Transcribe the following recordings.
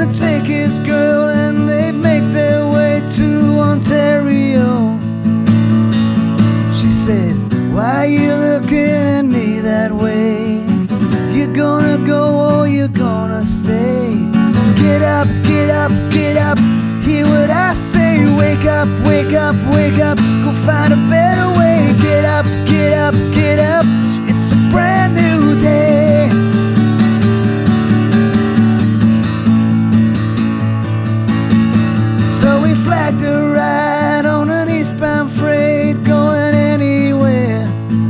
would take his girl and they'd make their way to Ontario. She said, why you looking at me that way? You gonna go or you gonna stay? Get up, get up, get up, hear what I say. Wake up, wake up, wake up, go find a better way. Get up, get up, get up, it's a brand new day. So we flagged a ride on an eastbound freight going anywhere,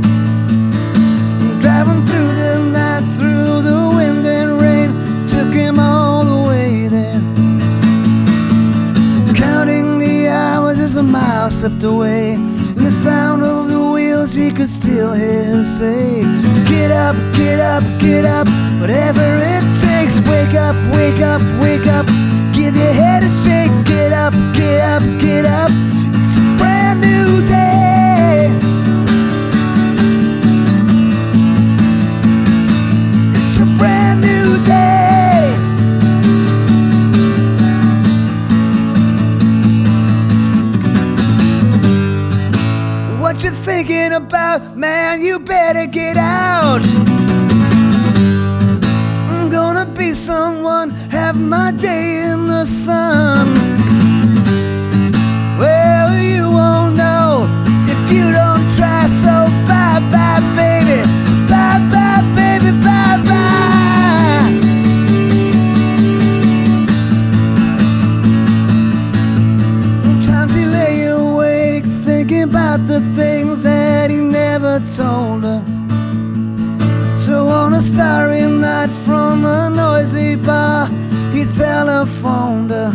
driving through the night, through the wind and rain, took him all the way there. Counting the hours as a mile slipped away, and the sound of the wheels he could still hear her say, get up, get up, get up, whatever it takes. Wake up, wake up, wake up, give your head a shake. Get up, get up, get up, it's a brand new day. It's a brand new day. What you thinking about, man? You better get out. I'm gonna be someone, have my day in the sun. Well, you won't know if you don't try, so bye bye baby, bye bye baby, bye bye. Sometimes he lay awake thinking about the things that he never told her. So on a starry night from a noisy bar, he telephoned her.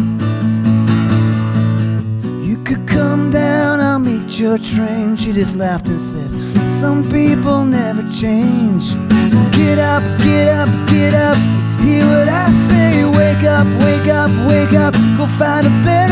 You could come down, I'll meet your train. She just laughed and said, some people never change. Get up, get up, get up, hear what I say. Wake up, wake up, wake up, go find a bed.